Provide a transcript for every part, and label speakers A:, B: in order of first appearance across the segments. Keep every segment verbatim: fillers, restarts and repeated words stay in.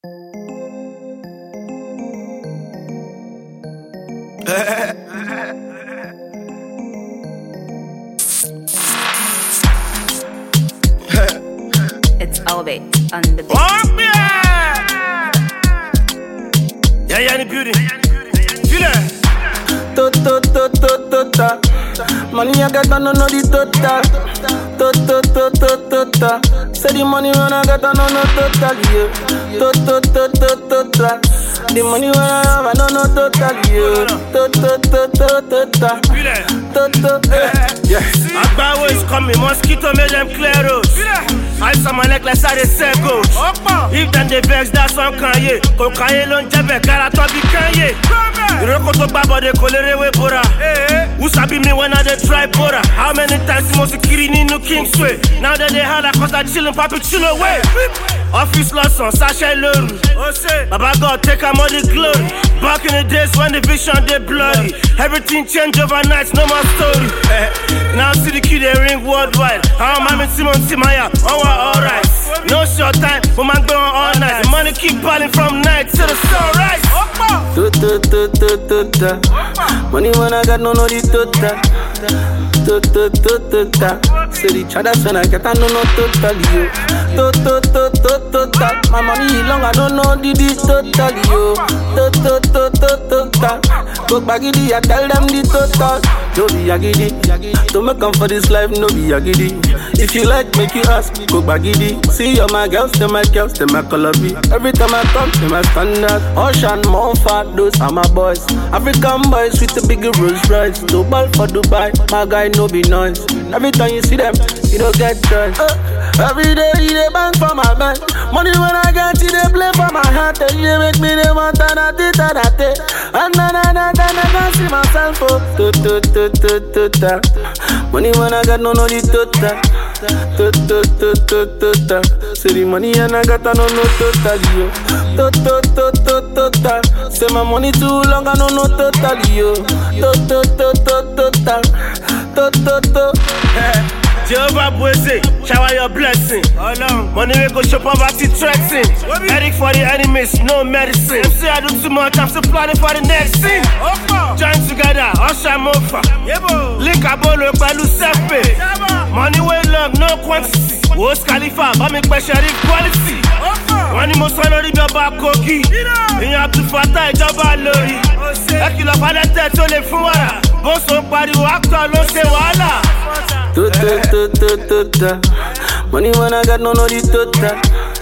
A: It's Albert on the beat.
B: Oh, yeah! Yeah, yeah, the beauty. Feel it.
C: To to to to to ta. Money I got, I don't know the total. To to to to to ta. Say the money when I got, I don't know total. Yeah. To to to to to ta. The money when I have, I don't know total. Yeah. To to to to to ta.
B: Feel it.
C: To to yeah.
B: Agbawo is coming, mosquito make them clear roads. Ice on my necklace, I dey sell gold. If them dey vex, that's one Kanye. Ko Kanye ló ń jẹ́bẹ̀, kára tó bí Kanye. Ìrókò tó gbá bọ̀dé kò lè rewé bora. Who sabi me when I dey try bora? How many times mo sì kiri nínú Kingsway? Now that they holla cause I chillin' papi chill away. Office lọ́sàn, sáṣẹ́ lóru. Baba God take am all the glory. Back in the days when the vision dey blurry. Everything change overnight, no more story. Now see the kid they ring worldwide. How am I Simon Timaya? Oh, alright. No short time, but man going all night. The money keep piling from night to the sunrise.
C: To to to to to ta. Money when I got, no know the total. To to to to ta. Say the chadas when I get, I don't know total. Yo. To to to to to ta. My money long, I don't know the the total. Yo. To to to to to ta. Go baggy, I tell them the total. No be agidi. Don't make come for this life, no be agidi. If you like, make you ask, go bagidi. See all my girls, they my girls, they my color be. Every time I come, they my standard. Ocean, Montfort, those are my boys. African boys with the big Rolls Royce. No ball for Dubai, my guy no be noise. Every time you see them, you don't get choice. Uh, every day, they bang for my man. Money when I get it, they play for my heart. They make me, they want to da da da da da. And na na na na na, I see myself. Oh, to to to to to ta. Money when I got, no no the total. To to to to to ta. Say the money and I got, I no no total. Yo. To to to to to ta. Say my money too long, I no no total. Yo. To to to to to ta. To to to.
B: Jehovah Bweze, shower your blessing. Oh no. Money we go show poverty threatening. Headache for the enemies, no medicine. Them say I do too much, I'm still planning for the next thing. Join together, Usher Mofa. Link Abolo, Palu Sepe. Money way long, no quantity. Wos Khalifa, but me question quality. Money most follow the Baba Koki. Ìyẹn Abdul Fattah ìjọba lórí. Ẹ kìlọ̀ padà tẹ̀ tó lè fún wàrà. Bó so pariwo, actor ló ṣe wàhálà.
C: To to to to to ta. Money when I got, no no the total.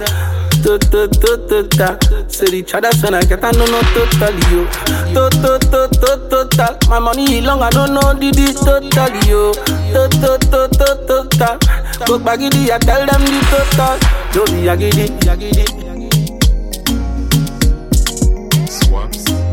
C: To to to to ta. Say the chadas when I get, I no no total. Yo. To to to to to ta. My money long, I don't know the the total. Yo. To to to to to ta. Go baggy, I tell them the total. Don't be agidi.
D: Swaps.